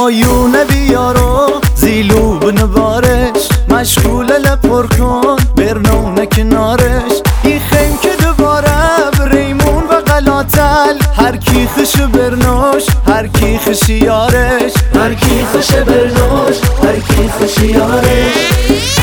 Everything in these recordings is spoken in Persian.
هایونه بیارو زیلو بنبارش مشغول لپر کن برنونه کنارش ای خیم که دوباره بریمون و غلاتل هر کی خش برنوش هر کی خش یارش هر کی خش برنوش هر کی خش یارش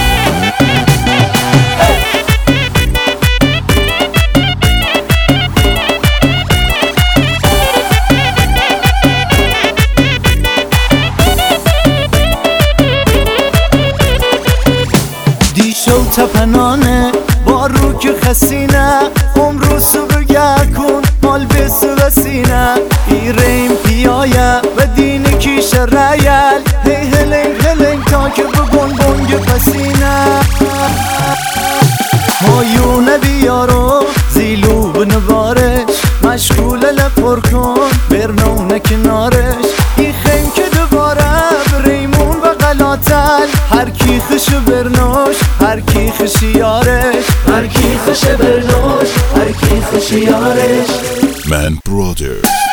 دیشو تپنانه بارو که خسینه عمرو سو بگه کن مال بسو بسینه ایرین پیایه و دین کیش ریل هی هلنگ هلنگ تا که بگن بنگ پسینه هایونه بیارو زیلو بنبارش مشغول لپر کن برنونه کنارش ای خیم که دوباره بریمون و غلاتل هر کی خش برنوش هر کی خش یارش هر کی خش برنوش هر کی خش یارش Man Brother.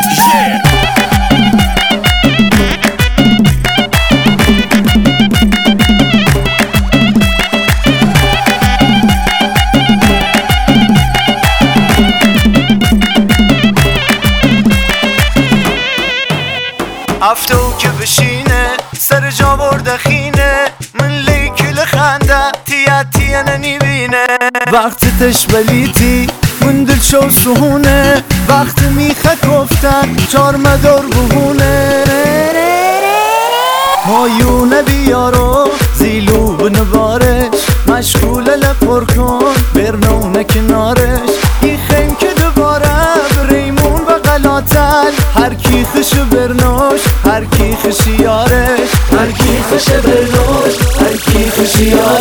افتو که بشینه سر جا برده خینه من لیکل خنده تیه ننیبینه وقت تشبلیتی من دل شو سهونه وقت میخه کفتن چار مدار بهونه هایونه بیارو زیلو بنبارش مشغول لپر کن برنونه کنارش ای خیم که دوباره بریمون و غلاتل هر کی خش برنوش هر کی خش یارش هر کی خش برنوش هر کی خش یارش